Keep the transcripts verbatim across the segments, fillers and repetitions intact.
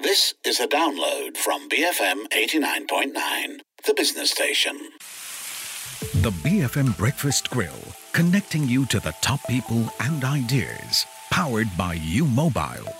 This is a download from B F M eighty-nine point nine, the business station. The B F M Breakfast Grill, connecting you to the top people and ideas. Powered by U Mobile.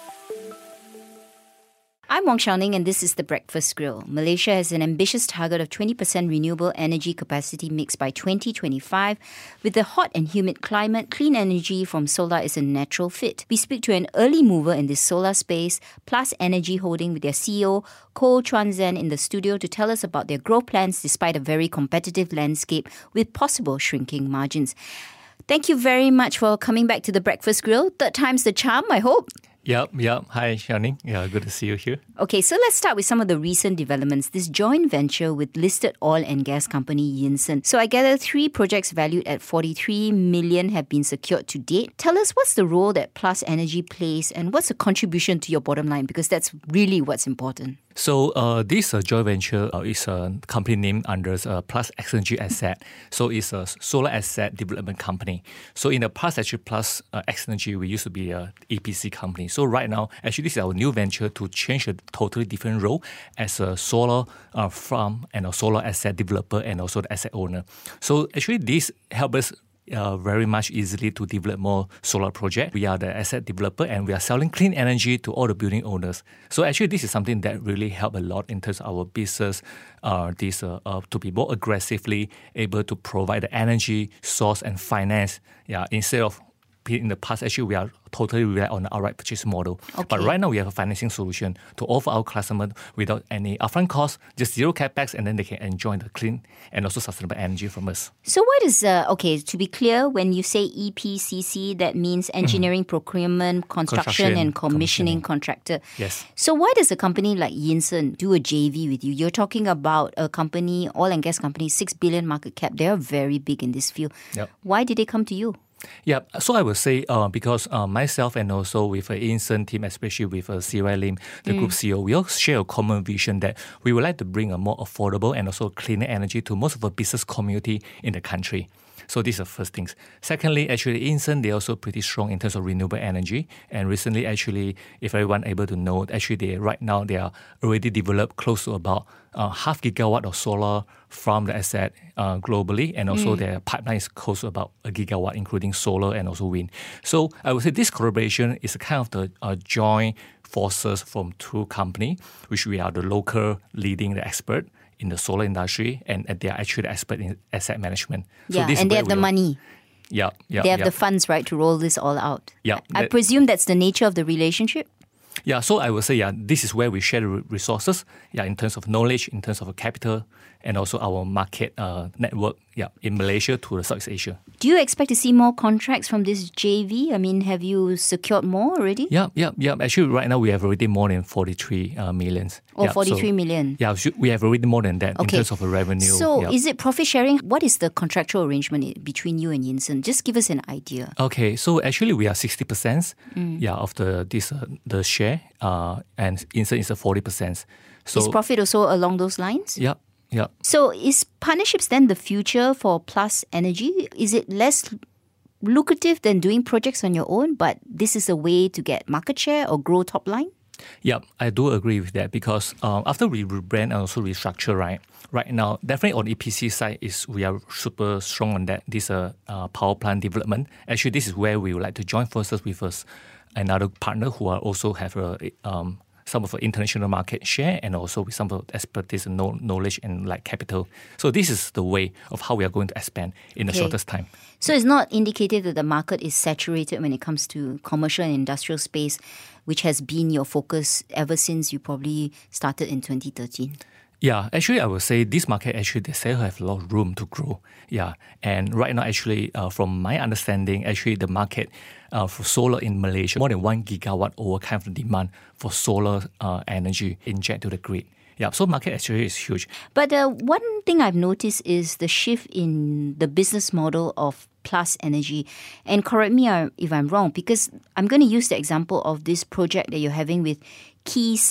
I'm Wong Xiaoning and this is The Breakfast Grill. Malaysia has an ambitious target of twenty percent renewable energy capacity mix by twenty twenty-five. With the hot and humid climate, clean energy from solar is a natural fit. We speak to an early mover in this solar space, Plus Energy Holding, with their C E O, Koh Chuan Zen, in the studio to tell us about their growth plans despite a very competitive landscape with possible shrinking margins. Thank you very much for coming back to The Breakfast Grill. Third time's the charm, I hope. Yep, yep. Hi, Xiaoning. Yeah, good to see you here. Okay, so let's start with some of the recent developments. This joint venture with listed oil and gas company Yinson. So I gather three projects valued at forty-three million have been secured to date. Tell us what's the role that Plus Energy plays and what's the contribution to your bottom line, because that's really what's important. So uh, this uh, joint venture uh, is a company named under uh, Plus Energy Asset. So it's a solar asset development company. So in the past, actually, Plus uh, Energy, we used to be a E P C company. So right now, actually, this is our new venture to change a totally different role as a solar uh, farm and a solar asset developer and also the asset owner. So actually, this helps us Uh, very much easily to develop more solar projects. We are the asset developer and we are selling clean energy to all the building owners. So actually this is something that really help a lot in terms of our business, uh, this, uh, uh, to be more aggressively able to provide the energy source and finance. Yeah, instead of in the past, actually, we are totally rely on the outright purchase model. Okay. But right now, we have a financing solution to offer our customers without any upfront cost, just zero capex, and then they can enjoy the clean and also sustainable energy from us. So what is, uh, okay, to be clear, when you say E P C C, that means engineering, mm-hmm. procurement, construction, construction, and commissioning, commissioning contractor. Yes. So why does a company like Yinson do a J V with you? You're talking about a company, oil and gas company, six billion market cap. They're very big in this field. Yep. Why did they come to you? Yeah, so I would say uh, because uh, myself and also with the Yinson team, especially with uh, C Y Lim, the mm. group C E O, we all share a common vision that we would like to bring a more affordable and also cleaner energy to most of the business community in the country. So these are first things. Secondly, actually, Yinson, they're also pretty strong in terms of renewable energy. And recently, actually, if everyone able to know, actually, they right now, they are already developed close to about uh, half gigawatt of solar from the asset uh, globally. And also mm. their pipeline is close to about a gigawatt, including solar and also wind. So I would say this collaboration is a kind of the uh, joint forces from two companies, which we are the local leading the expert in the solar industry, and they are actually expert in asset management. Yeah, so this and they have the money. Yeah, yeah. They have yeah. the funds, right, to roll this all out. Yeah. I, I presume that's the nature of the relationship? Yeah, so I would say, yeah, this is where we share the resources, yeah, in terms of knowledge, in terms of capital, and also our market uh, network, yeah, in Malaysia to the Southeast Asia. Do you expect to see more contracts from this J V? I mean, have you secured more already? Yeah, yeah, yeah. Actually, right now we have already more than forty-three uh, millions. Oh, yeah, forty-three so, million. Yeah, we have already more than that okay. in terms of revenue. So, yeah. is it profit sharing? What is the contractual arrangement between you and Yinson? Just give us an idea. Okay, so actually we are sixty percent mm. yeah, of the this uh, the share, uh, and Yinson is a forty percent. So is profit also along those lines? Yeah. Yeah. So is partnerships then the future for Plus Energy? Is it less lucrative than doing projects on your own, but this is a way to get market share or grow top line? Yeah, I do agree with that because um, after we rebrand and also restructure, right, right now, definitely on E P C side, is we are super strong on that, this uh, uh, power plant development. Actually, this is where we would like to join forces with us, another partner who are also have a um, some of the international market share and also with some of the expertise and knowledge and like capital. So this is the way of how we are going to expand in the okay. shortest time. So it's not indicated that the market is saturated when it comes to commercial and industrial space, which has been your focus ever since you probably started in twenty thirteen. Yeah, actually, I would say this market actually they still have a lot of room to grow. Yeah, and right now, actually, uh, from my understanding, actually the market uh, for solar in Malaysia more than one gigawatt over kind of demand for solar uh, energy inject to the grid. Yeah, so market actually is huge. But uh, one thing I've noticed is the shift in the business model of Plus Energy. And correct me if I'm wrong, because I'm going to use the example of this project that you're having with Quayside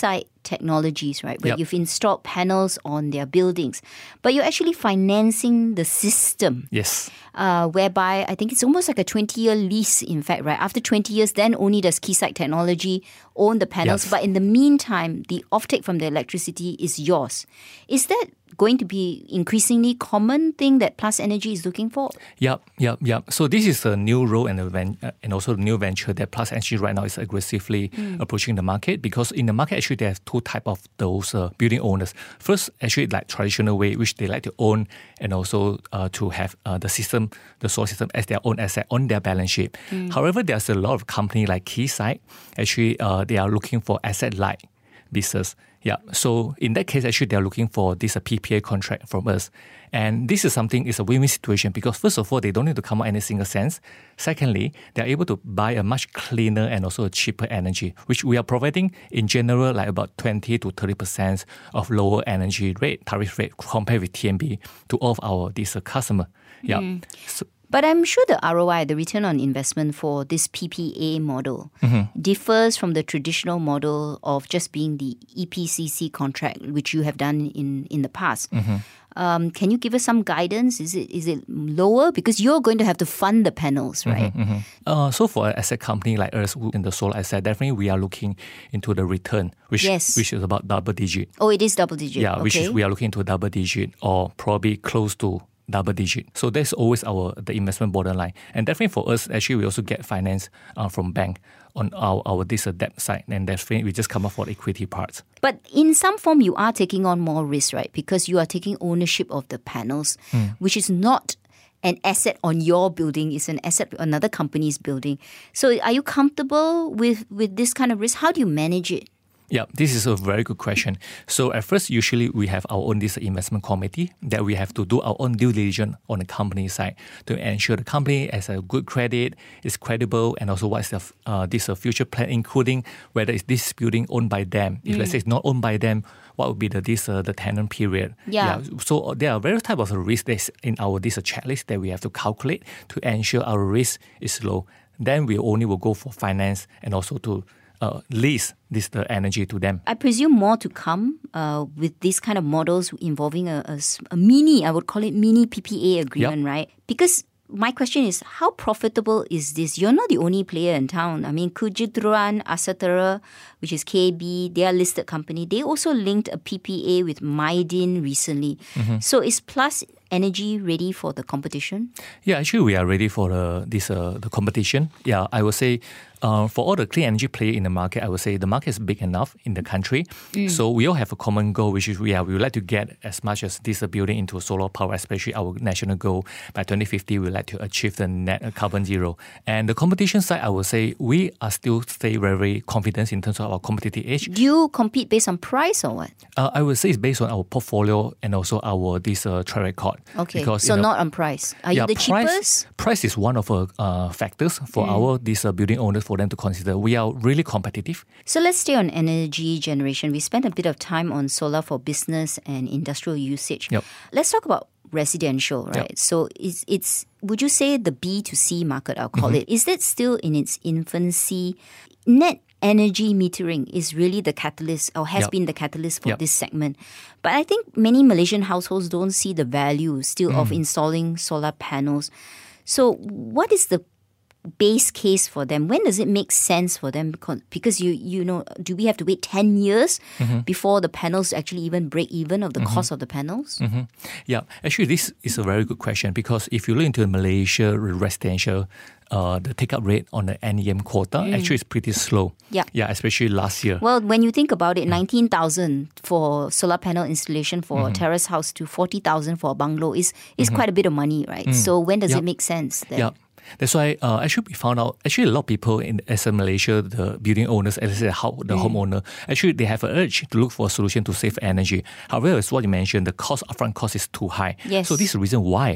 technologies, right? Where Yep. you've installed panels on their buildings, but you're actually financing the system. Yes. Uh, whereby I think it's almost like a twenty-year lease, in fact, right? After twenty years, then only does Keysight Technology own the panels. Yes. But in the meantime, the offtake from the electricity is yours. Is that going to be increasingly common thing that Plus Energy is looking for? Yep, yep, yep. So this is a new role and a ven- uh, and also a new venture that Plus Energy right now is aggressively mm. approaching the market, because in the market actually they have two type of those uh, building owners. First, actually like traditional way, which they like to own and also uh, to have uh, the system, the solar system as their own asset on their balance sheet. Mm. However, there's a lot of company like Keysight, actually uh, they are looking for asset-light business. Yeah, so in that case, actually, they're looking for this a P P A contract from us. And this is something, it's a win-win situation, because first of all, they don't need to come out any single cents. Secondly, they're able to buy a much cleaner and also a cheaper energy, which we are providing in general like about twenty to thirty percent of lower energy rate, tariff rate compared with T M B to all of our this uh, customer. Yeah. Mm. So, But I'm sure the R O I, the return on investment for this P P A model mm-hmm. differs from the traditional model of just being the E P C C contract, which you have done in, in the past. Mm-hmm. Um, can you give us some guidance? Is it is it lower? Because you're going to have to fund the panels, right? Mm-hmm, mm-hmm. Uh, so for an asset company like us in the solar asset, definitely we are looking into the return, which, yes. which is about double digit. Oh, it is double digit. Yeah, okay. which is we are looking into double digit or probably close to double digit. So that's always our the investment borderline. And definitely for us, actually, we also get finance uh, from bank on our, our this uh, debt side. And definitely we just come up for the equity parts. But in some form, you are taking on more risk, right? Because you are taking ownership of the panels, mm. which is not an asset on your building, it's an asset on another company's building. So are you comfortable with, with this kind of risk? How do you manage it? Yeah, this is a very good question. So at first, usually we have our own this investment committee that we have to do our own due diligence on the company side to ensure the company has a good credit, is credible, and also what's the uh, this uh, future plan, including whether is this building owned by them. If mm. let's say it's not owned by them, what would be the this uh, the tenant period? Yeah. yeah. So there are various types of risks in our this uh, checklist that we have to calculate to ensure our risk is low. Then we only will go for finance and also to Uh, lease this the energy to them. I presume more to come uh, with these kind of models involving a, a, a mini, I would call it mini P P A agreement, yep. right? Because my question is, how profitable is this? You're not the only player in town. I mean, Kujitran Asatara, which is K B, they are a listed company. They also linked a P P A with Mydin recently. Mm-hmm. So is Plus Energy ready for the competition? Yeah, actually we are ready for the, this uh, the competition. Yeah, I would say uh, for all the clean energy players in the market, I would say the market is big enough in the country. Mm. So we all have a common goal, which is we, are, we would like to get as much as this uh, building into solar power, especially our national goal. By twenty fifty, we would like to achieve the net carbon zero. And the competition side, I would say we are still stay very, very confident in terms of our competitive edge. Do you compete based on price or what? Uh, I would say it's based on our portfolio and also our this uh, track record. Okay, because, so you know, not on price. Are yeah, you the price, cheapest? Price is one of the uh, factors for mm. our these uh, building owners for them to consider. We are really competitive. So let's stay on energy generation. We spent a bit of time on solar for business and industrial usage. Yep. Let's talk about residential, right? Yep. So it's, it's, would you say the B to C market, I'll call mm-hmm. it, is that still in its infancy? Net energy metering is really the catalyst or has yep. been the catalyst for yep. this segment. But I think many Malaysian households don't see the value still mm. of installing solar panels. So what is the base case for them? When does it make sense for them? Because, because you you know, do we have to wait ten years mm-hmm. before the panels actually even break even of the mm-hmm. cost of the panels? Mm-hmm. Yeah, actually this is a very good question, because if you look into Malaysia residential, Uh, the take-up rate on the N E M quota mm. actually is pretty slow. Yeah. Yeah, especially last year. Well, when you think about it, nineteen thousand for solar panel installation for mm-hmm. a terrace house to forty thousand for a bungalow is, is mm-hmm. quite a bit of money, right? Mm. So when does yep. it make sense? That yeah. That's why uh, actually we found out, actually a lot of people in as a Malaysia, the building owners, as I said, how, the mm. homeowner, actually they have an urge to look for a solution to save energy. However, as what you mentioned, the cost, upfront cost is too high. Yes. So this is the reason why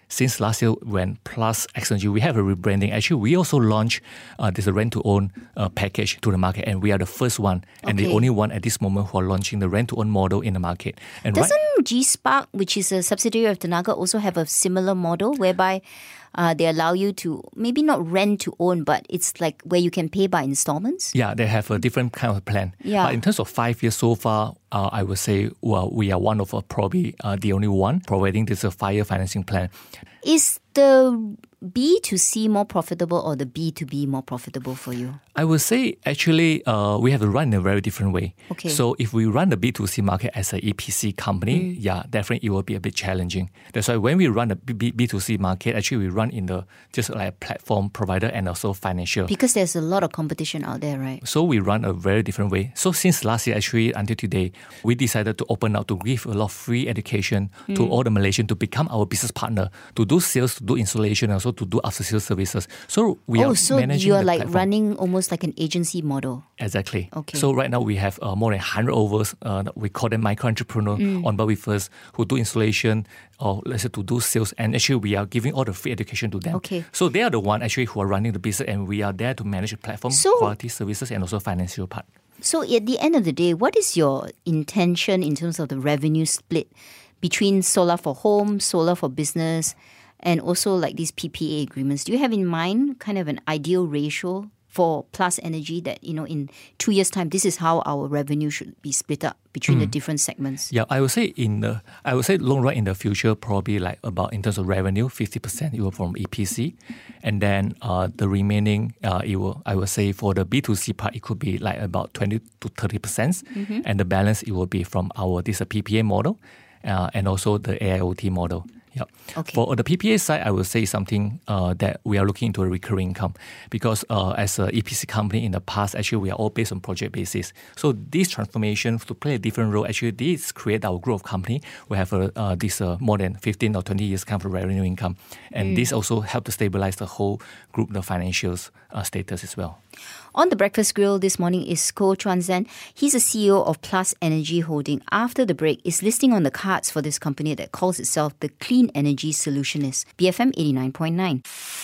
since last year when Plus X Energy, we have a rebranding. Actually, we also launched uh, this rent-to-own uh, package to the market, and we are the first one and Okay. the only one at this moment who are launching the rent-to-own model in the market. And right, Doesn't G-Spark, which is a subsidiary of Tenaga, also have a similar model whereby uh, they allow you to maybe not rent to own, but it's like where you can pay by installments? yeah, they have a different kind of plan. Yeah. But in terms of five years so far, uh, I would say well, we are one of uh, probably uh, the only one providing this uh, five-year financing plan. Is the B to C more profitable or the B to B more profitable for you? I would say actually uh, we have to run in a very different way. Okay. So if we run the B two C market as an E P C company, yeah, definitely it will be a bit challenging. That's why when we run the B- B- B2C market, actually we run in the just like a platform provider and also financial. Because there's a lot of competition out there, right? So we run a very different way. So since last year, actually, until today, we decided to open up to give a lot of free education to all the Malaysians to become our business partner, to do sales, to do installation, and also to do after sales services. So we oh, are so managing you are the like platform. running almost like an agency model. Exactly. Okay. So right now we have uh, more than one hundred overs. Uh, we call them micro entrepreneur Mm. on board with us who do installation or let's say to do sales. And actually we are giving all the free education to them. Okay. So they are the one actually who are running the business, and we are there to manage the platform, So- quality services, and also financial part. So at the end of the day, what is your intention in terms of the revenue split between solar for home, solar for business, and also like these P P A agreements? Do you have in mind kind of an ideal ratio for Plus Energy that, you know, in two years' time, this is how our revenue should be split up between the different segments? Yeah, I would say in the I would say long run in the future, probably like about in terms of revenue, fifty percent it will from E P C, and then uh, the remaining uh, it will I would say for the B two C part it could be like about twenty to thirty percent, and the balance it will be from our this uh, P P A model, uh, and also the A I O T model. Yeah. Okay. For the P P A side, I would say something uh, that we are looking into a recurring income because uh, as an E P C company in the past, actually we are all based on project basis. So this transformation to play a different role, actually this create our growth company. We have a, uh, this uh, more than fifteen or twenty years kind of revenue income. And this also help to stabilize the whole group, the financials uh, status as well. On the Breakfast Grill this morning is Koh Chuan Zen. He's the C E O of Plus Energy Holding. After the break, is listing on the cards for this company that calls itself the Clean Energy Solutionist. B F M eighty-nine point nine.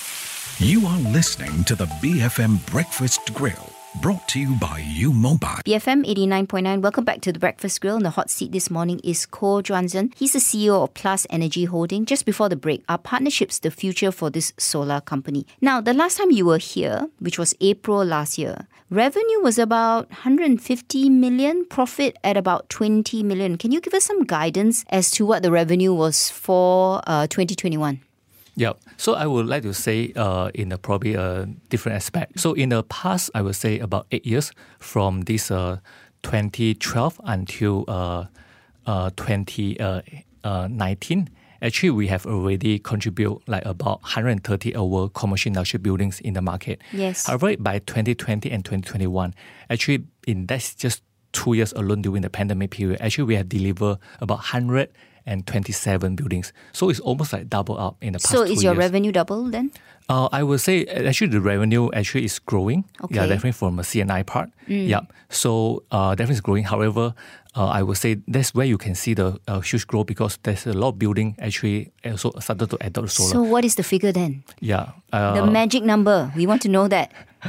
You are listening to the B F M Breakfast Grill, brought to you by U Mobile. B F M eighty-nine point nine. Welcome back to the Breakfast Grill. In the hot seat this morning is Koh Chuan Zen. He's the C E O of Plus Energy Holding. Just before the break, are partnerships the future for this solar company? Now, the last time you were here, which was April last year, revenue was about one hundred fifty million, profit at about twenty million. Can you give us some guidance as to what the revenue was for uh, twenty twenty-one? Yeah, so I would like to say uh, in a probably a different aspect. So in the past, I would say about eight years from this uh, twenty twelve until uh, uh, twenty nineteen, actually we have already contributed like about one hundred thirty our commercial industrial buildings in the market. Yes. However, by twenty twenty and twenty twenty-one, actually in that's just two years alone during the pandemic period, actually we have delivered about one hundred twenty-seven buildings. So it's almost like double up in the past So two is your years. revenue double then? Uh, I would say uh, actually the revenue actually is growing. Okay. Yeah, definitely from a C and I part. Yeah, so uh, definitely it's growing. However, uh, I would say that's where you can see the uh, huge growth because there's a lot of building actually also started to adopt solar. So what is the figure then? yeah. Uh, The magic number. We want to know that.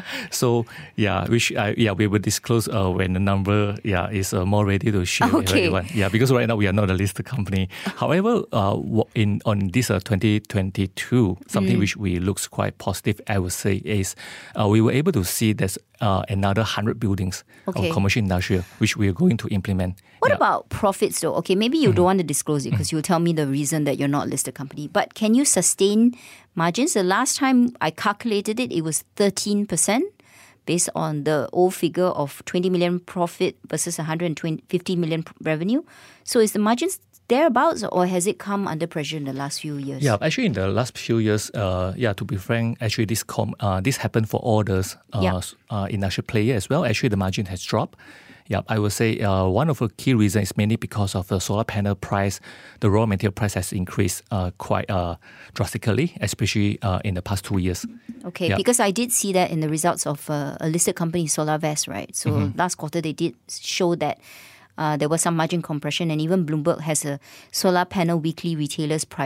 So yeah, which uh, yeah we will disclose uh, when the number yeah is uh, more ready to share with Okay. everyone. Yeah, because right now we are not a listed company. However, uh, wha- in on this uh, twenty twenty-two, something which we looks quite positive, I would say, is uh, we were able to see there's uh, another hundred buildings Okay. of commercial industrial which we are going to implement. What Yeah. about profits though? Okay, maybe you don't want to disclose it because you'll tell me the reason that you're not a listed company. But can you sustain margins? The last time I calculated it, it was thirteen percent based on the old figure of twenty million profit versus one hundred fifty million p- revenue. So is the margins thereabouts or has it come under pressure in the last few years? Yeah, actually in the last few years, uh, yeah, to be frank, actually this com- uh, this happened for all the uh, Yeah. s- uh, industrial player as well. Actually, the margin has dropped. Yeah, I would say uh, one of the key reasons is mainly because of the solar panel price. The raw material price has increased uh, quite uh, drastically, especially uh, in the past two years. Okay, Yeah. because I did see that in the results of uh, a listed company, SolarVest, right? So Mm-hmm. last quarter they did show that uh, there was some margin compression, and even Bloomberg has a solar panel weekly retailers pri-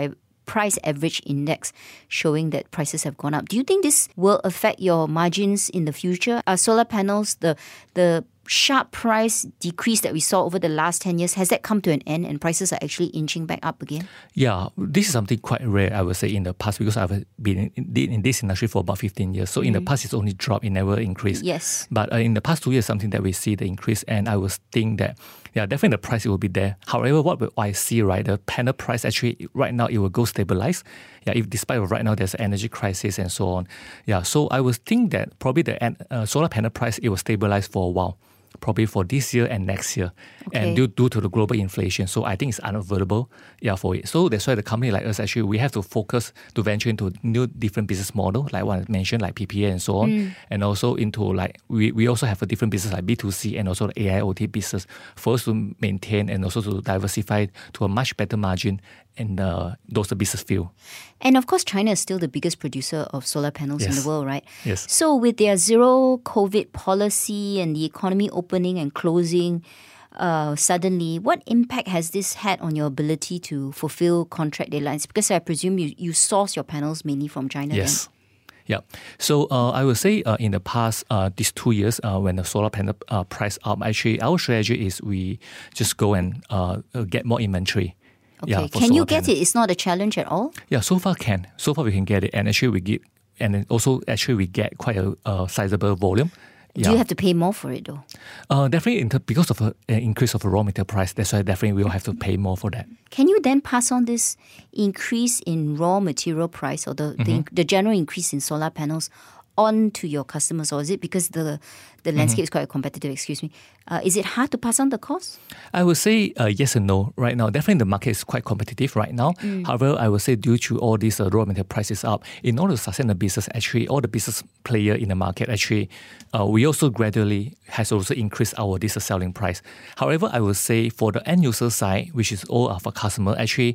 price average index showing that prices have gone up. Do you think this will affect your margins in the future? Are solar panels, the the sharp price decrease that we saw over the last ten years, has that come to an end and prices are actually inching back up again? Yeah, this is something quite rare, I would say, in the past, because I've been in, in this industry for about fifteen years. So mm. in the past, it's only dropped, it never increased. Yes. But uh, in the past two years, something that we see the increase, and I would think that, yeah, definitely the price will be there. However, what I see, right, the panel price actually, right now, it will go stabilize. Yeah, if despite of right now, there's an energy crisis and so on. Yeah, so I would think that probably the uh, solar panel price, it will stabilize for a while. Probably for this year and next year, okay. and due, due to the global inflation. So I think it's unavoidable yeah, for it. So that's why the company like us, actually, we have to focus to venture into new different business model, like what I mentioned, like P P A and so on, mm. and also into like, we, we also have a different business like B two C and also the A I O T business for us to maintain and also to diversify to a much better margin in uh, those business field. And of course, China is still the biggest producer of solar panels yes. in the world, right? Yes. So with their zero COVID policy and the economy opening and closing uh, suddenly, what impact has this had on your ability to fulfill contract deadlines? Because I presume you, you source your panels mainly from China. Yes. Then. Yeah. So uh, I would say uh, in the past, uh, these two years, uh, when the solar panel uh, price up, actually our strategy is we just go and uh, get more inventory. Okay, yeah, can you get panel. it? It's not a challenge at all? Yeah, so far can. So far we can get it. And actually we get, and then also actually we get quite a, a sizable volume. Do yeah. you have to pay more for it though? Uh, definitely in ter- because of an increase of the raw material price, that's why definitely we will have to pay more for that. Can you then pass on this increase in raw material price or the, mm-hmm. the, the general increase in solar panels on to your customers, or is it because the the landscape mm-hmm. is quite competitive, excuse me, uh, is it hard to pass on the cost? I would say uh, yes and no right now. Definitely the market is quite competitive right now. Mm. However, I would say due to all these uh, raw material prices up, in order to sustain the business, actually all the business player in the market, actually, uh, we also gradually has also increased our this uh, selling price. However, I would say for the end user side, which is all of our customer, actually,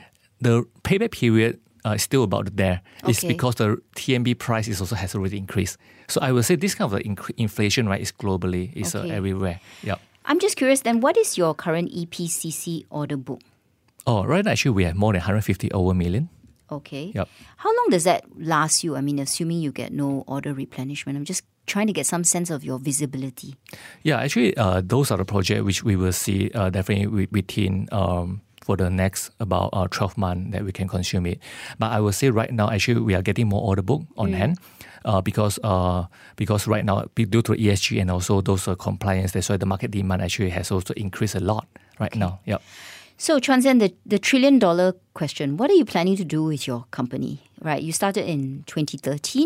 the payback period Uh, still about there. Okay. It's because the T M B price is also has already increased. So I would say this kind of inc- inflation, right, is globally, is okay. uh, everywhere. Yeah. I'm just curious then, what is your current E P C C order book? Oh, right now actually we have more than one hundred fifty over million. Okay. Yep. How long does that last you? I mean, assuming you get no order replenishment. I'm just trying to get some sense of your visibility. Yeah, actually, uh, those are the projects which we will see uh, definitely within um, for the next about uh, twelve months that we can consume it. But I will say right now, actually, we are getting more order book on mm. hand uh, because uh, because right now, due to E S G and also those uh, compliance, that's why the market demand actually has also increased a lot right okay. now. Yep. So, Chuan Xian, the, the trillion dollar question, what are you planning to do with your company? Right, you started in twenty thirteen.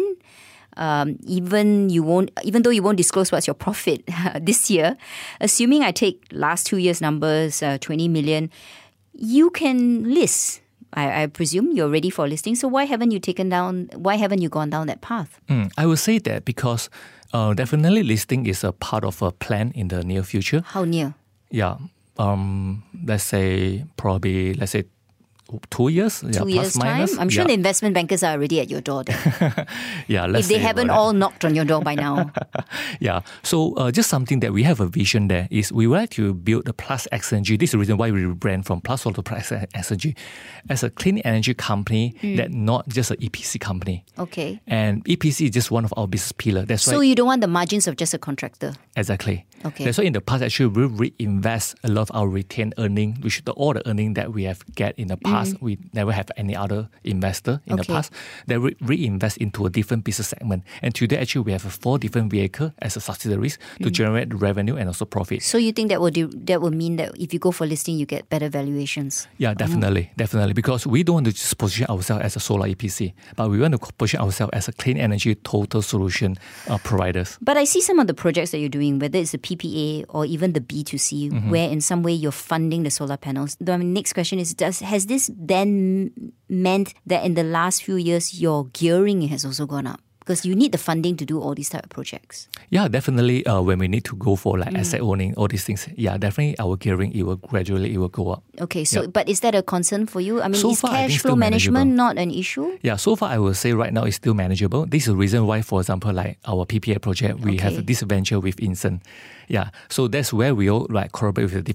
Um, even you won't, even though you won't disclose what's your profit this year, assuming I take last two years' numbers, uh, twenty million, you can list. I, I presume you're ready for listing. So why haven't you taken down? Why haven't you gone down that path? Mm, I would say that because uh, definitely listing is a part of a plan in the near future. How near? Yeah, um, let's say probably let's say. Two years? Two yeah, years' plus, minus. time? I'm sure yeah. the investment bankers are already at your door then. yeah, let's if they haven't all knocked on your door by now. yeah, so uh, just something that we have a vision there is we would like to build a Plus X Energy. This is the reason why we rebrand from Plus Solar to Plus X Energy as a clean energy company mm. that not just an E P C company. Okay. And E P C is just one of our business pillars. That's so why you don't want the margins of just a contractor? Exactly. Okay. That's why in the past, actually, we reinvest a lot of our retained earning, which the, all the earning that we have get in the past, mm. we never have any other investor in okay. the past. They re- reinvest into a different business segment. And today, actually, we have four different vehicles as a subsidiaries mm. to generate revenue and also profit. So you think that will do, that will mean that if you go for listing, you get better valuations? Yeah, definitely, mm. definitely. Because we don't want to just position ourselves as a solar E P C, but we want to position ourselves as a clean energy total solution uh, providers. But I see some of the projects that you're doing, whether it's the P P A or even the B two C, mm-hmm. where in some way you're funding the solar panels. The next question is, does has this then meant that in the last few years your gearing has also gone up? Because you need the funding to do all these type of projects. Yeah, definitely. Uh, when we need to go for like mm. asset owning, all these things, yeah, definitely our gearing, it will gradually, it will go up. Okay, so yep. but is that a concern for you? I mean, so is far, cash flow management not an issue? Yeah, so far I will say right now it's still manageable. This is the reason why, for example, like our P P A project, we okay. have this venture with Insen. Yeah, so that's where we all like collaborate with the different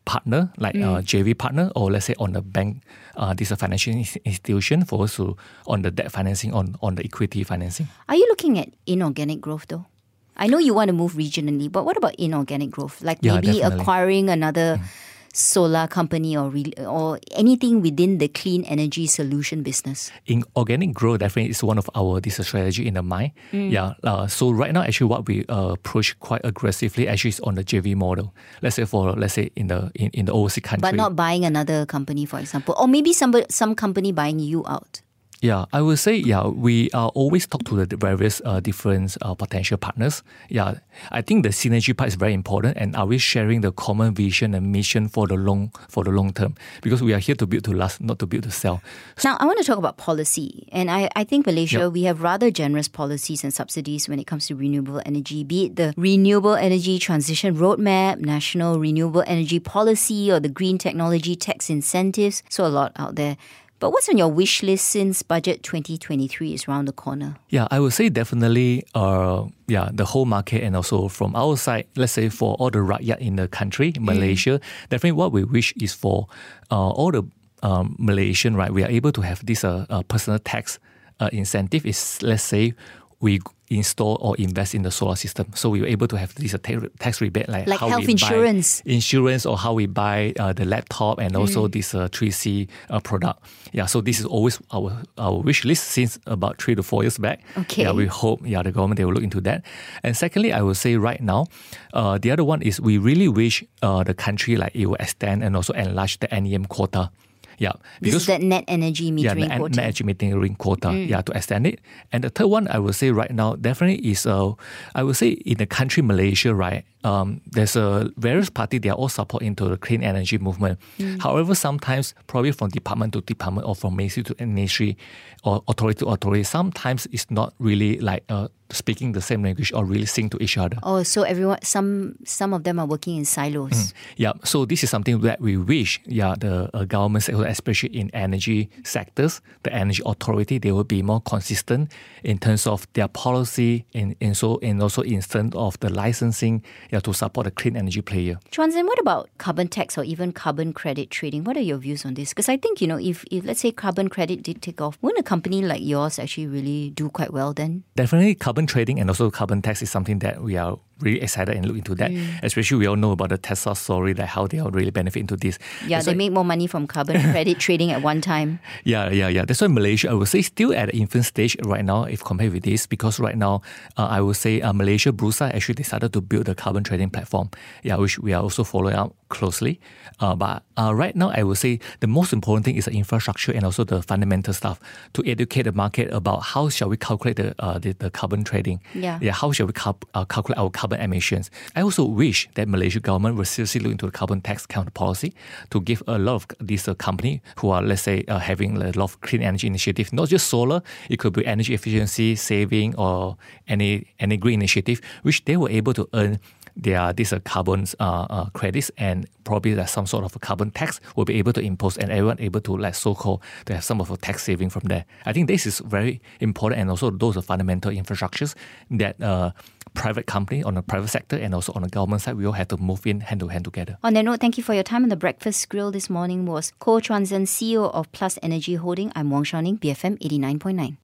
partner, like mm. a J V partner, or let's say on the bank, uh, this is a financial institution for us to on the debt financing, on, on the equity financing. Are you looking at inorganic growth though? I know you want to move regionally, but what about inorganic growth? Like yeah, maybe definitely. acquiring another mm. solar company or re- or anything within the clean energy solution business? In organic growth, definitely is one of our this strategy in the mind. Mm. Yeah. Uh, so right now, actually, what we uh, approach quite aggressively actually is on the J V model. Let's say for let's say in the in, in the overseas country, but not buying another company, for example, or maybe somebody some company buying you out. Yeah, I would say, yeah, we uh, always talk to the various uh, different uh, potential partners. Yeah, I think the synergy part is very important, and are we sharing the common vision and mission for the long for the long term? Because we are here to build to last, not to build to sell. Now, I want to talk about policy, and I, I think Malaysia, yep. we have rather generous policies and subsidies when it comes to renewable energy, be it the Renewable Energy Transition Roadmap, National Renewable Energy Policy, or the Green Technology Tax Incentives. So a lot out there. But what's on your wish list since Budget twenty twenty-three is around the corner? Yeah, I would say definitely, uh, yeah, the whole market, and also from our side, let's say for all the rakyat in the country, Malaysia, mm. definitely what we wish is for uh, all the um, Malaysian, right, we are able to have this uh, uh, personal tax uh, incentive is, let's say, we install or invest in the solar system. So we were able to have this uh, tax rebate, like, like how health we insurance. buy insurance, or how we buy uh, the laptop, and also mm. this uh, three C uh, product. Yeah, so this is always our our wish list since about three to four years back. Okay. Yeah, we hope yeah the government, they will look into that. And secondly, I would say right now, uh, the other one is we really wish uh, the country, like, it will extend and also enlarge the N E M quota. Yeah, because this is that net energy metering yeah, net, quota. net energy metering quota. Mm. Yeah, to extend it. And the third one, I would say right now, definitely is uh, I would say in the country Malaysia, right? Um, there's a various party, they are all supporting to the clean energy movement. Mm. However, sometimes probably from department to department, or from ministry to ministry, or authority to authority, sometimes it's not really like uh, speaking the same language or really sing to each other. Oh, so everyone, some some of them are working in silos. Mm. Yeah, so this is something that we wish, yeah, the uh, government sector, especially in energy sectors, the energy authority, they will be more consistent in terms of their policy, and, and so and also in terms of the licensing, yeah, to support the clean energy player. Chuan Zen, what about carbon tax or even carbon credit trading? What are your views on this? Because I think, you know, if, if let's say carbon credit did take off, wouldn't a company like yours actually really do quite well then? Definitely carbon trading and also carbon tax is something that we are really excited and look into that. Mm. Especially we all know about the Tesla story, like how they are really benefit into this. Yeah, That's they why, make more money from carbon credit trading at one time. Yeah, yeah, yeah. That's why Malaysia, I would say, still at the infant stage right now if compared with this, because right now, uh, I would say uh, Malaysia, Bursa actually decided to build a carbon trading platform, yeah, which we are also following up closely. Uh, but uh, right now, I would say the most important thing is the infrastructure and also the fundamental stuff to educate the market about how shall we calculate the uh, the, the carbon trading. Yeah. Yeah. How shall we cal- uh, calculate our carbon emissions? I also wish that Malaysia government will seriously look into the carbon tax counter policy to give a lot of these uh, company who are, let's say, uh, having a lot of clean energy initiative, not just solar, it could be energy efficiency, saving, or any any green initiative, which they were able to earn their these uh, carbon uh, uh, credits, and probably like some sort of a carbon tax will be able to impose, and everyone able to, like, so-called to have some of a tax saving from there. I think this is very important, and also those are fundamental infrastructures that uh, private company on the private sector and also on the government side, we all have to move in hand to hand together. On that note, thank you for your time on the Breakfast Grill this morning. Was Koh Chuan Zen, C E O of Plus Energy Holding. I'm Wong Shao-Ning, B F M eighty-nine point nine.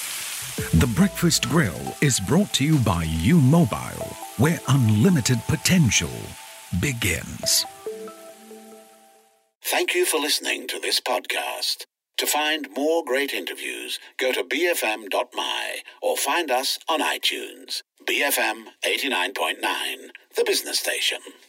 The Breakfast Grill is brought to you by U Mobile, where unlimited potential begins. Thank you for listening to this podcast. To find more great interviews, go to b f m dot m y or find us on iTunes. B F M eighty-nine point nine, the business station.